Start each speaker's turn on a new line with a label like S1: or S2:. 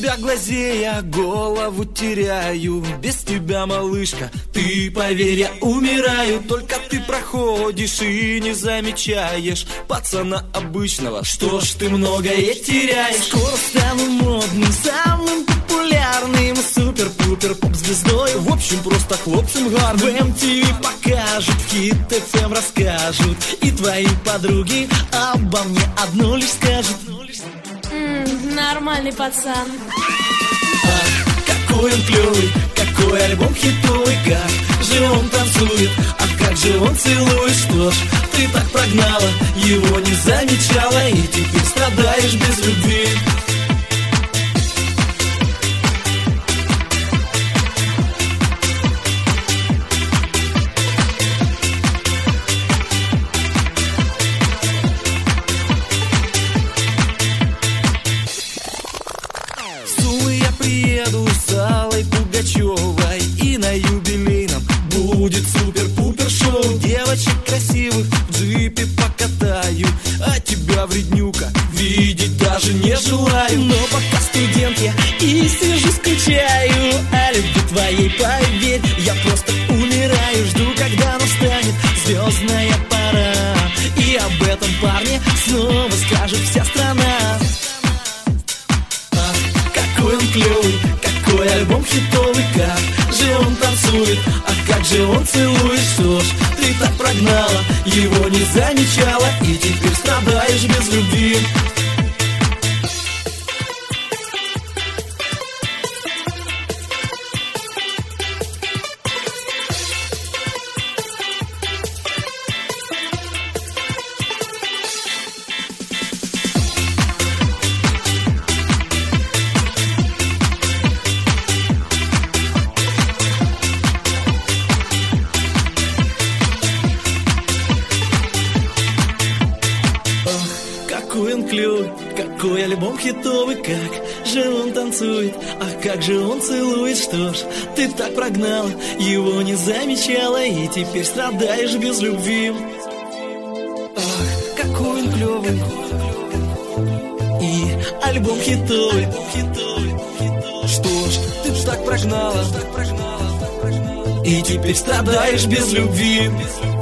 S1: тебя глазея, голову теряю. Без тебя, малышка, ты поверь, я умираю. Только ты проходишь и не замечаешь пацана обычного. Что ж ты многое теряешь? Скоро стану модным, самым популярным, супер-пупер поп-звездой. В общем, просто хлопцем гарным. В MTV покажут, в Hit FM расскажут, и твои подруги обо мне одно лишь скажут.
S2: Нормальный пацан.
S1: Ах, какой он клевый, какой альбом хитовый, как же он танцует, а как же он целует. Что ж, ты так прогнала, его не замечала, и теперь страдаешь без любви. Приеду с Аллой Пугачевой, и на юбилейном будет супер-пупер шоу. Девочек красивых в джипе покатаю, а тебя, вреднюка, видеть даже не желаю. Но пока студент я и сижу скучаю, а любви твоей, поверь, я просто умираю. Жду, когда настанет звездная пора, и об этом парне снова скажет вся страна. Какой он клевый, какой альбом хитовый, как же он танцует, а как же он целует. Что ж, ты так прогнала, его не замечала, и теперь страдаешь без любви. Какой он клевый, какой альбом хитовый, как же он танцует, а как же он целует. Что ж, ты так прогнала, его не замечала, и теперь страдаешь без любви. Ах, какой он клевый, и альбом хитовый. Что ж, ты так прогнала, и теперь страдаешь без любви.